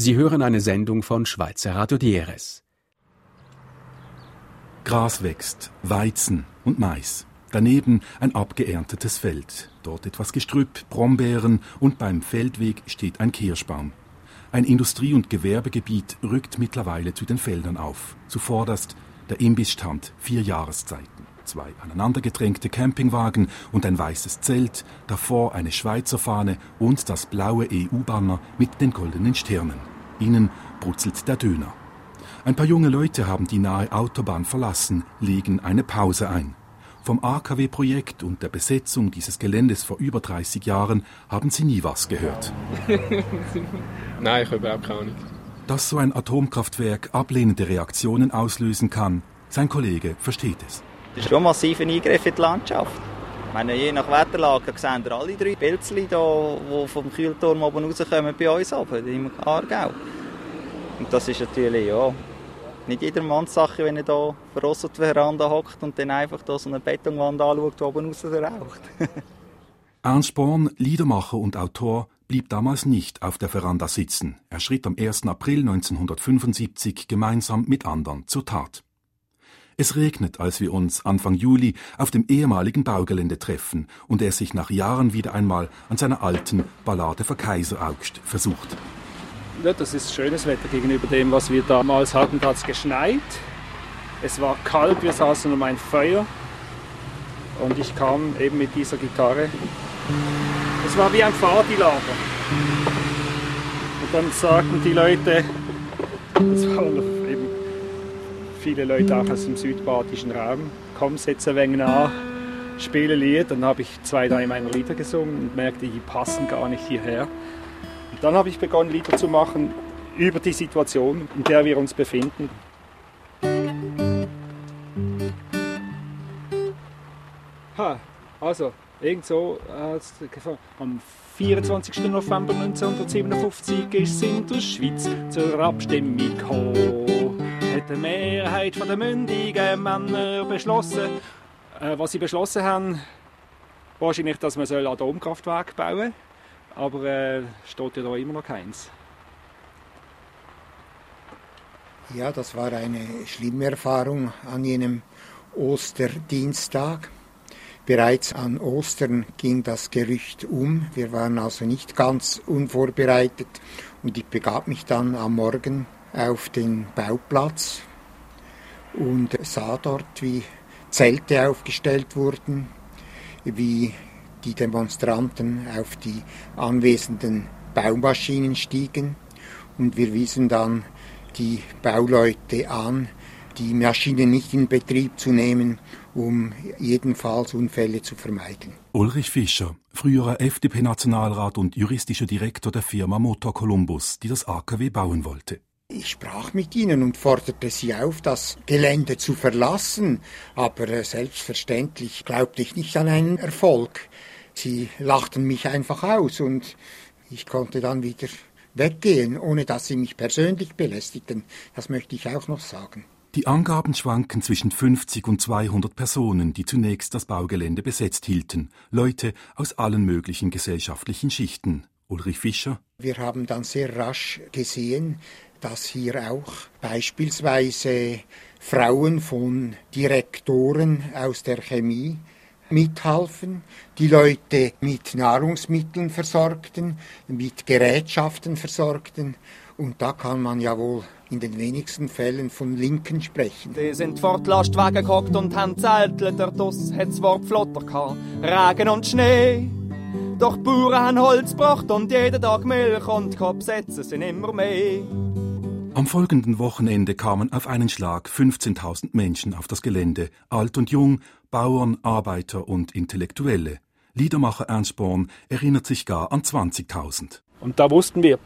Sie hören eine Sendung von Schweizer Radio DRS. Gras wächst, Weizen und Mais. Daneben ein abgeerntetes Feld. Dort etwas Gestrüpp, Brombeeren und beim Feldweg steht ein Kirschbaum. Ein Industrie- und Gewerbegebiet rückt mittlerweile zu den Feldern auf. Zuvorderst der Imbissstand, 4 Jahreszeiten. 2 aneinandergedrängte Campingwagen und ein weißes Zelt, davor eine Schweizer Fahne und das blaue EU-Banner mit den goldenen Sternen. Innen brutzelt der Döner. Ein paar junge Leute haben die nahe Autobahn verlassen, legen eine Pause ein. Vom AKW-Projekt und der Besetzung dieses Geländes vor über 30 Jahren haben sie nie was gehört. Nein, ich habe überhaupt keine Ahnung. Dass so ein Atomkraftwerk ablehnende Reaktionen auslösen kann, sein Kollege versteht es. Das ist schon ein massiver Eingriff in die Landschaft. Ich meine, je nach Wetterlage sehen wir alle 3 Pilzchen, die vom Kühlturm oben rauskommen bei uns oben, im Aargau. Und das ist natürlich ja nicht jedermanns Sache, wenn er hier verrost auf der Veranda hockt und dann einfach da so eine Betonwand anschaut, die oben raus raucht. Ernst Born, Liedermacher und Autor, blieb damals nicht auf der Veranda sitzen. Er schritt am 1. April 1975 gemeinsam mit anderen zur Tat. Es regnet, als wir uns Anfang Juli auf dem ehemaligen Baugelände treffen und er sich nach Jahren wieder einmal an seiner alten Ballade für Kaiseraugst versucht. Ja, das ist schönes Wetter gegenüber dem, was wir damals hatten. Da hat es geschneit, es war kalt, wir saßen um ein Feuer und ich kam eben mit dieser Gitarre. Es war wie ein Partylager. Und dann sagten die Leute, es waren eben viele Leute auch aus dem südbadischen Raum, komm, setz ein wenig an, spiele Lied. Dann habe ich 2, 3 meiner Lieder gesungen und merkte, die passen gar nicht hierher. Und dann habe ich begonnen, Lieder zu machen über die Situation, in der wir uns befinden. Also, irgend so am 24. November 1957 ist in der Schweiz zur Abstimmung gekommen. Hat eine Mehrheit der mündigen Männer beschlossen, was sie beschlossen haben, wahrscheinlich, dass man ein Atomkraftwerk bauen soll, aber steht ja da immer noch keins. Ja, das war eine schlimme Erfahrung an jenem Osterdienstag. Bereits an Ostern ging das Gerücht um. Wir waren also nicht ganz unvorbereitet und ich begab mich dann am Morgen auf den Bauplatz und sah dort, wie Zelte aufgestellt wurden, wie die Demonstranten auf die anwesenden Baumaschinen stiegen und wir wiesen dann die Bauleute an, die Maschinen nicht in Betrieb zu nehmen, um jedenfalls Unfälle zu vermeiden. Ulrich Fischer, früherer FDP-Nationalrat und juristischer Direktor der Firma Motor Columbus, die das AKW bauen wollte. Ich sprach mit ihnen und forderte sie auf, das Gelände zu verlassen, aber selbstverständlich glaubte ich nicht an einen Erfolg. Sie lachten mich einfach aus und ich konnte dann wieder weggehen, ohne dass sie mich persönlich belästigten. Das möchte ich auch noch sagen. Die Angaben schwanken zwischen 50 und 200 Personen, die zunächst das Baugelände besetzt hielten. Leute aus allen möglichen gesellschaftlichen Schichten. Ulrich Fischer. Wir haben dann sehr rasch gesehen, dass hier auch beispielsweise Frauen von Direktoren aus der Chemie mithalfen, die Leute mit Nahrungsmitteln versorgten, mit Gerätschaften versorgten. Und da kann man ja wohl in den wenigsten Fällen von Linken sprechen. Die sind vor die Lastwagen gehockt und haben zeltelt, der Doss hat's Wort flotter gehabt, Regen und Schnee. Doch die Bauern haben Holz gebracht und jeden Tag Milch und die Absätze sind immer mehr. Am folgenden Wochenende kamen auf einen Schlag 15.000 Menschen auf das Gelände, alt und jung, Bauern, Arbeiter und Intellektuelle. Liedermacher Ernst Born erinnert sich gar an 20.000. Und da wussten wir,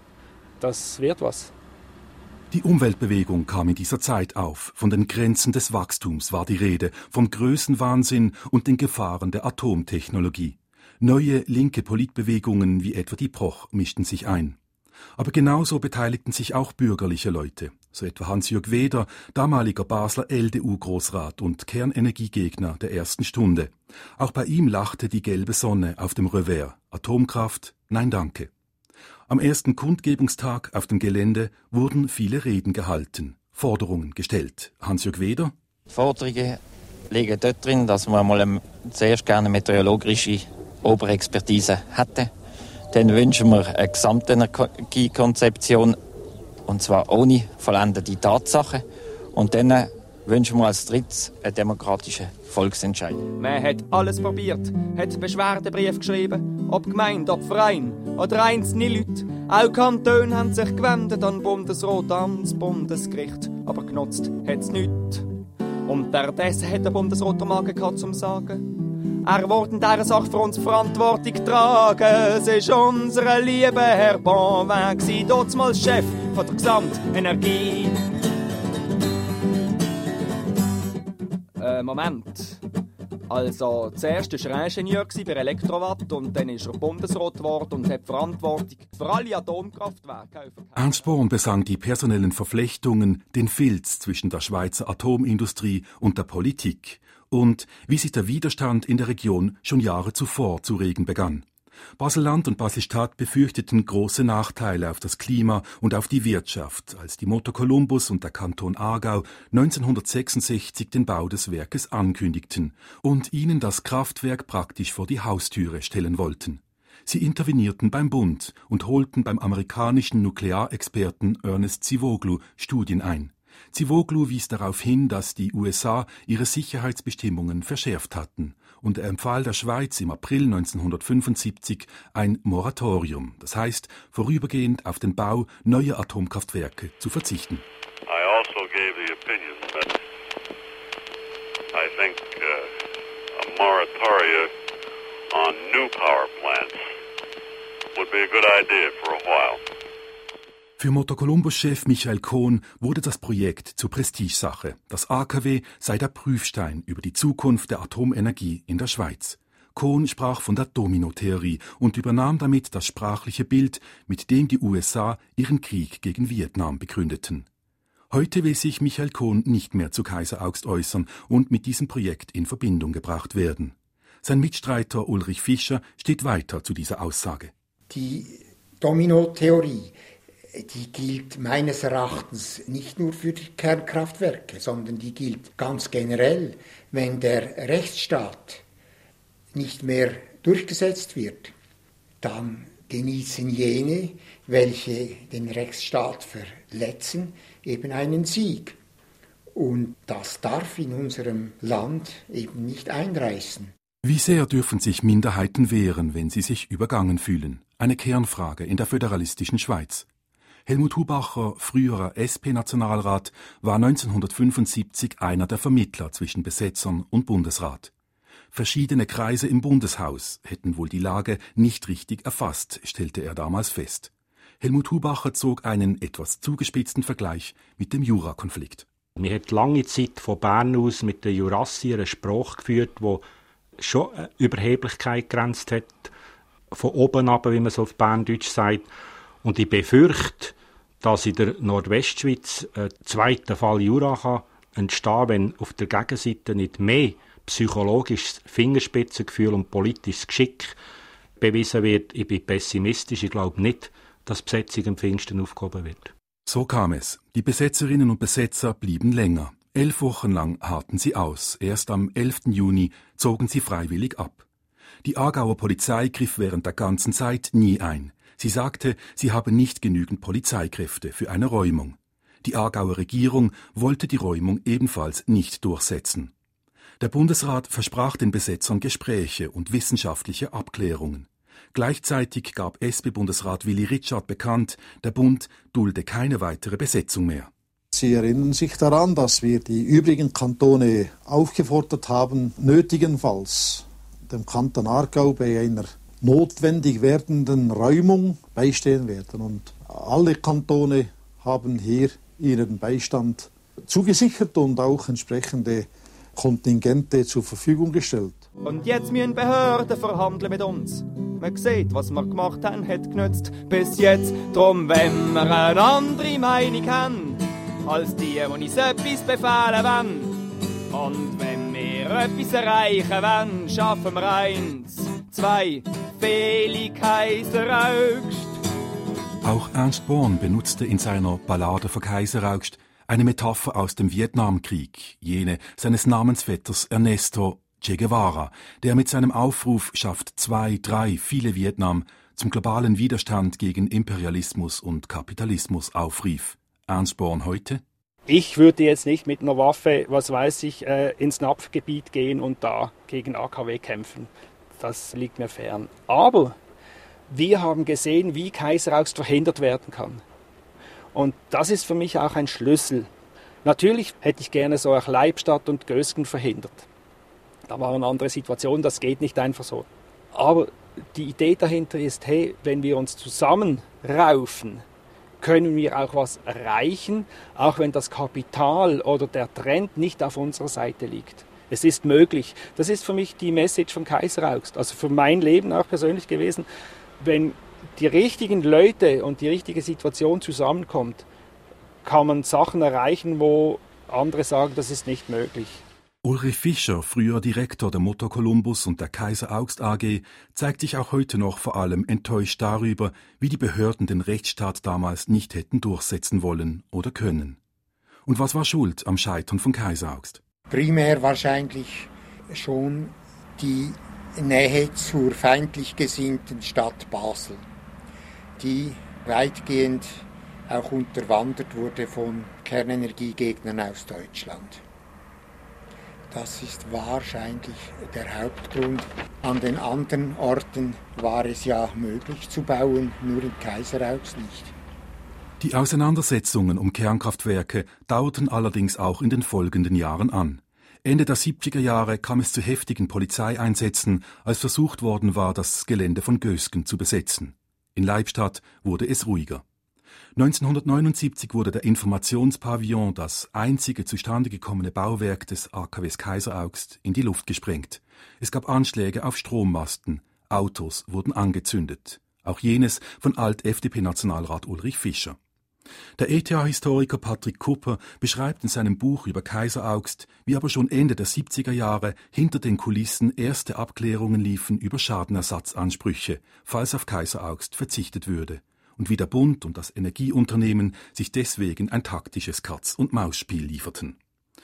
das wird was. Die Umweltbewegung kam in dieser Zeit auf. Von den Grenzen des Wachstums war die Rede, vom Größenwahnsinn und den Gefahren der Atomtechnologie. Neue linke Politbewegungen wie etwa die Proch mischten sich ein. Aber genauso beteiligten sich auch bürgerliche Leute, so etwa Hans-Jürg Weder, damaliger Basler LDU-Großrat und Kernenergiegegner der ersten Stunde. Auch bei ihm lachte die gelbe Sonne auf dem Revers. Atomkraft? Nein, danke. Am ersten Kundgebungstag auf dem Gelände wurden viele Reden gehalten, Forderungen gestellt. Hans-Jörg Weder. Die Forderungen liegen dort drin, dass wir mal zuerst gerne eine meteorologische Oberexpertise hätten. Dann wünschen wir eine Gesamtenergiekonzeption, und zwar ohne vollendete Tatsachen. Und dann wünschen wir als drittes einen demokratischen Volksentscheid. Man hat alles probiert, hat Beschwerdebrief geschrieben, ob Gemeinde, ob Verein oder einzelne Leute. Auch Kantone haben sich gewendet an den Bundesrat, ans Bundesgericht, aber genutzt hat's nichts. Unterdessen hat der Bundesrat den Magen gehabt zum Sagen. Er wollte in dieser Sache für uns Verantwortung tragen. Es ist unser lieber Herr Bonvin, damals Chef von der Gesamtenergie. Moment. Also, zuerst war er Ingenieur bei Elektrowatt und dann ist er Bundesrat geworden und hat Verantwortung für alle Atomkraftwerke. Ernst Born besang die personellen Verflechtungen, den Filz zwischen der Schweizer Atomindustrie und der Politik und wie sich der Widerstand in der Region schon Jahre zuvor zu regen begann. Basel-Land und Basel-Stadt befürchteten große Nachteile auf das Klima und auf die Wirtschaft, als die Motor Columbus und der Kanton Aargau 1966 den Bau des Werkes ankündigten und ihnen das Kraftwerk praktisch vor die Haustüre stellen wollten. Sie intervenierten beim Bund und holten beim amerikanischen Nuklearexperten Ernest Zivoglu Studien ein. Zivoglu wies darauf hin, dass die USA ihre Sicherheitsbestimmungen verschärft hatten, und er empfahl der Schweiz im April 1975 ein Moratorium, das heißt, vorübergehend auf den Bau neuer Atomkraftwerke zu verzichten. I also gave the opinion that I think a moratoria on new power plants would be a good idea for a while. Für Motor Columbus-Chef Michael Cohn wurde das Projekt zur Prestigesache. Das AKW sei der Prüfstein über die Zukunft der Atomenergie in der Schweiz. Cohn sprach von der Domino-Theorie und übernahm damit das sprachliche Bild, mit dem die USA ihren Krieg gegen Vietnam begründeten. Heute will sich Michael Cohn nicht mehr zu Kaiser Augst äußern und mit diesem Projekt in Verbindung gebracht werden. Sein Mitstreiter Ulrich Fischer steht weiter zu dieser Aussage. Die Domino-Theorie, die gilt meines Erachtens nicht nur für die Kernkraftwerke, sondern die gilt ganz generell, wenn der Rechtsstaat nicht mehr durchgesetzt wird, dann genießen jene, welche den Rechtsstaat verletzen, eben einen Sieg. Und das darf in unserem Land eben nicht einreißen. Wie sehr dürfen sich Minderheiten wehren, wenn sie sich übergangen fühlen? Eine Kernfrage in der föderalistischen Schweiz. Helmut Hubacher, früherer SP-Nationalrat, war 1975 einer der Vermittler zwischen Besetzern und Bundesrat. Verschiedene Kreise im Bundeshaus hätten wohl die Lage nicht richtig erfasst, stellte er damals fest. Helmut Hubacher zog einen etwas zugespitzten Vergleich mit dem Jura-Konflikt. Wir haben lange Zeit von Bern aus mit den Jurassiern eine Sprache geführt, die schon eine Überheblichkeit gegrenzt hat, von oben ab, wie man so auf Berndeutsch sagt. Und ich befürchte, dass in der Nordwestschweiz ein zweiter Fall Jura kann entstehen, wenn auf der Gegenseite nicht mehr psychologisches Fingerspitzengefühl und politisches Geschick bewiesen wird. Ich bin pessimistisch. Ich glaube nicht, dass die Besetzung am Pfingsten aufgehoben wird. So kam es. Die Besetzerinnen und Besetzer blieben länger. 11 Wochen lang harrten sie aus. Erst am 11. Juni zogen sie freiwillig ab. Die Aargauer Polizei griff während der ganzen Zeit nie ein. Sie sagte, sie habe nicht genügend Polizeikräfte für eine Räumung. Die Aargauer Regierung wollte die Räumung ebenfalls nicht durchsetzen. Der Bundesrat versprach den Besetzern Gespräche und wissenschaftliche Abklärungen. Gleichzeitig gab SP-Bundesrat Willy Ritschard bekannt, der Bund dulde keine weitere Besetzung mehr. Sie erinnern sich daran, dass wir die übrigen Kantone aufgefordert haben, nötigenfalls dem Kanton Aargau bei einer notwendig werdenden Räumung beistehen werden. Und alle Kantone haben hier ihren Beistand zugesichert und auch entsprechende Kontingente zur Verfügung gestellt. Und jetzt müssen Behörden verhandeln mit uns. Man sieht, was wir gemacht haben, hat genützt bis jetzt. Drum, wenn wir eine andere Meinung haben, als die uns etwas befehlen wollen. Und wenn wir etwas erreichen wollen, schaffen wir 1, 2, Feli Kaiser Augst. Auch Ernst Born benutzte in seiner Ballade für Kaiseraugst eine Metapher aus dem Vietnamkrieg, jene seines Namensvetters Ernesto Che Guevara, der mit seinem Aufruf schafft 2, 3, viele Vietnam zum globalen Widerstand gegen Imperialismus und Kapitalismus aufrief. Ernst Born heute? Ich würde jetzt nicht mit einer Waffe, was weiß ich, ins Napfgebiet gehen und da gegen AKW kämpfen. Das liegt mir fern. Aber wir haben gesehen, wie Kaiseraugst verhindert werden kann. Und das ist für mich auch ein Schlüssel. Natürlich hätte ich gerne so auch Leibstadt und Gösgen verhindert. Da war eine andere Situation, das geht nicht einfach so. Aber die Idee dahinter ist, hey, wenn wir uns zusammenraufen, können wir auch was erreichen, auch wenn das Kapital oder der Trend nicht auf unserer Seite liegt. Es ist möglich. Das ist für mich die Message von Kaiseraugst, also für mein Leben auch persönlich gewesen. Wenn die richtigen Leute und die richtige Situation zusammenkommt, kann man Sachen erreichen, wo andere sagen, das ist nicht möglich. Ulrich Fischer, früher Direktor der Motor Columbus und der Kaiseraugst AG, zeigt sich auch heute noch vor allem enttäuscht darüber, wie die Behörden den Rechtsstaat damals nicht hätten durchsetzen wollen oder können. Und was war schuld am Scheitern von Kaiseraugst? Primär wahrscheinlich schon die Nähe zur feindlich gesinnten Stadt Basel, die weitgehend auch unterwandert wurde von Kernenergiegegnern aus Deutschland. Das ist wahrscheinlich der Hauptgrund. An den anderen Orten war es ja möglich zu bauen, nur in Kaiseraugst nicht. Die Auseinandersetzungen um Kernkraftwerke dauerten allerdings auch in den folgenden Jahren an. Ende der 70er Jahre kam es zu heftigen Polizeieinsätzen, als versucht worden war, das Gelände von Gösgen zu besetzen. In Leibstadt wurde es ruhiger. 1979 wurde der Informationspavillon, das einzige zustande gekommene Bauwerk des AKWs Kaiseraugst, in die Luft gesprengt. Es gab Anschläge auf Strommasten, Autos wurden angezündet. Auch jenes von Alt-FDP-Nationalrat Ulrich Fischer. Der ETH-Historiker Patrick Kupper beschreibt in seinem Buch über Kaiseraugst, wie aber schon Ende der 70er Jahre hinter den Kulissen erste Abklärungen liefen über Schadenersatzansprüche, falls auf Kaiseraugst verzichtet würde, und wie der Bund und das Energieunternehmen sich deswegen ein taktisches Katz-und-Maus-Spiel lieferten.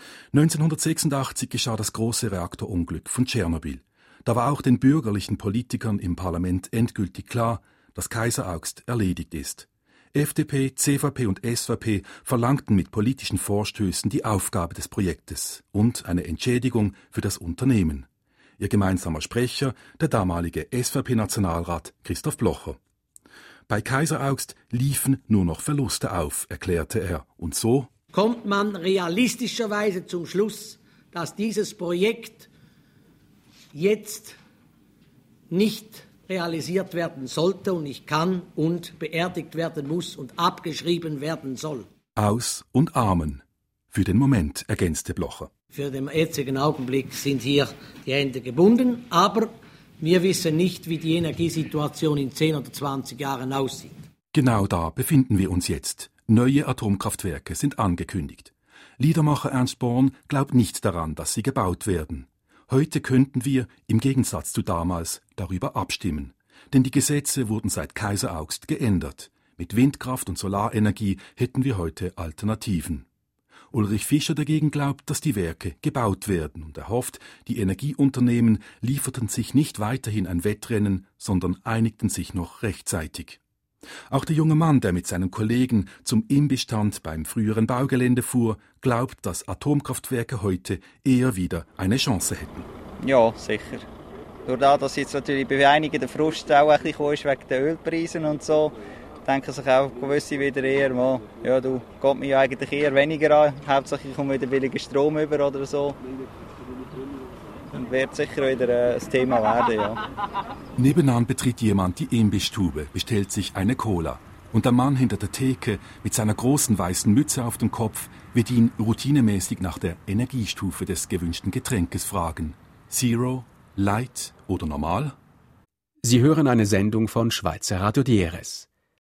1986 geschah das große Reaktorunglück von Tschernobyl. Da war auch den bürgerlichen Politikern im Parlament endgültig klar, dass Kaiseraugst erledigt ist. FDP, CVP und SVP verlangten mit politischen Vorstößen die Aufgabe des Projektes und eine Entschädigung für das Unternehmen. Ihr gemeinsamer Sprecher, der damalige SVP-Nationalrat Christoph Blocher. Bei Kaiseraugst liefen nur noch Verluste auf, erklärte er. Und so kommt man realistischerweise zum Schluss, dass dieses Projekt jetzt nicht realisiert werden sollte und nicht kann und beerdigt werden muss und abgeschrieben werden soll. Aus und Amen. Für den Moment, ergänzte Blocher. Für den jetzigen Augenblick sind hier die Hände gebunden, aber wir wissen nicht, wie die Energiesituation in 10 oder 20 Jahren aussieht. Genau da befinden wir uns jetzt. Neue Atomkraftwerke sind angekündigt. Liedermacher Ernst Born glaubt nicht daran, dass sie gebaut werden. Heute könnten wir, im Gegensatz zu damals, darüber abstimmen. Denn die Gesetze wurden seit Kaiseraugst geändert. Mit Windkraft und Solarenergie hätten wir heute Alternativen. Ulrich Fischer dagegen glaubt, dass die Werke gebaut werden und er hofft, die Energieunternehmen lieferten sich nicht weiterhin ein Wettrennen, sondern einigten sich noch rechtzeitig. Auch der junge Mann, der mit seinen Kollegen zum Imbissstand beim früheren Baugelände fuhr, glaubt, dass Atomkraftwerke heute eher wieder eine Chance hätten. Ja, sicher. Durch das, dass jetzt natürlich bei einigen der Frust auch ein bisschen ist wegen den Ölpreisen und so, denken sich auch gewisse wieder eher, ja, du geht mir ja eigentlich eher weniger an. Hauptsächlich ich komme wieder billiger Strom über oder so. Und wird sicher wieder ein Thema werden, ja. Nebenan betritt jemand die Imbissstube, bestellt sich eine Cola. Und der Mann hinter der Theke mit seiner großen weißen Mütze auf dem Kopf wird ihn routinemäßig nach der Energiestufe des gewünschten Getränkes fragen. Zero, Light oder Normal? Sie hören eine Sendung von Schweizer Radio DRS.